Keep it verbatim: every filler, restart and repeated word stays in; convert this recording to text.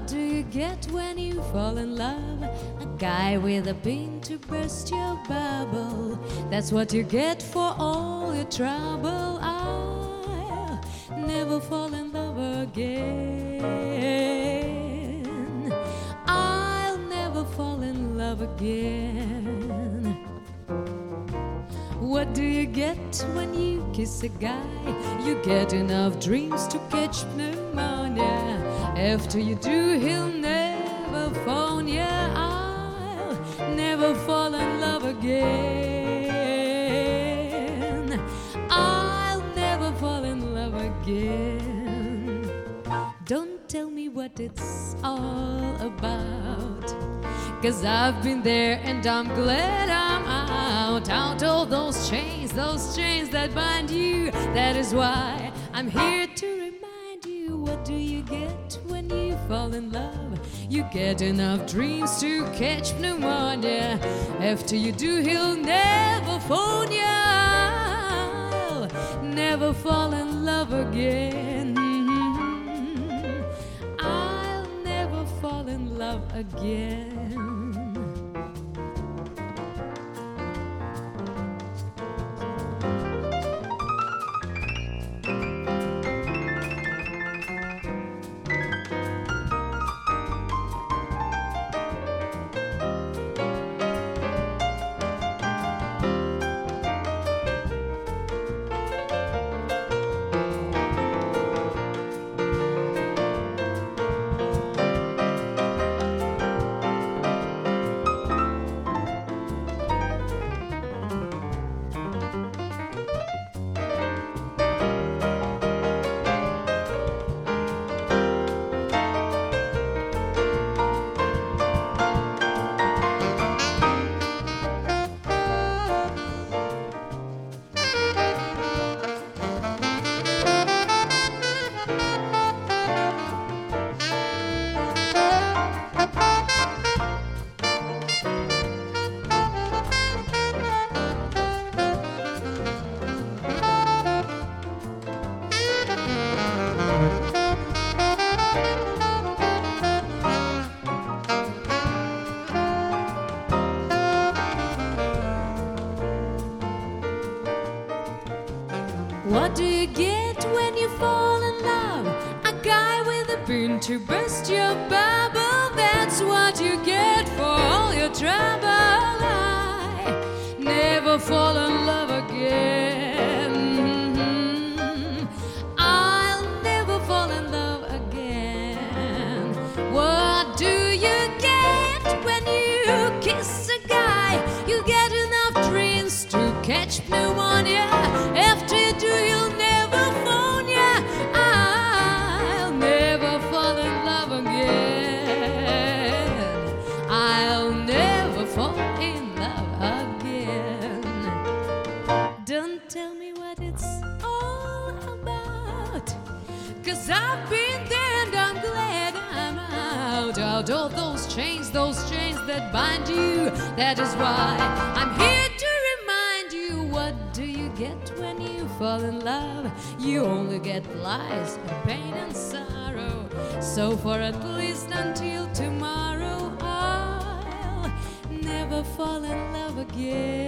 What do you get when you fall in love? A guy with a pin to burst your bubble. That's what you get for all your trouble. I'll never fall in love again. I'll never fall in love again. What do you get when you kiss a guy? You get enough dreams to catch pneumonia. After you do, he'll never phone you. I'll never fall in love again. I'll never fall in love again. Don't tell me what it's all about, 'cause I've been there and I'm glad I'm out. Out of those chains, those chains that bind you. That is why I'm here to remind you. What do you get when you fall in love? You get enough dreams to catch pneumonia. After you do, he'll never phone you. I'll never fall in love again. I'll never fall in love again. What do you get when you fall in love? A guy with a pin to burst your bubble. That's what you get for all your trouble. I never fall in love again. I'll never fall in love again. What do you get when you kiss a guy? You get enough dreams to catch pneumonia. After you do, you'll never phone ya. I'll never fall in love again. I'll never fall in love again. Don't tell me what it's all about, 'cause I've been there and I'm glad I'm out. Out of those chains, those chains that bind you. That is why I'm here to remind you. What do you get when you fall in love? You only get lies and pain and sorrow. So for at least until tomorrow, I'll never fall in love again.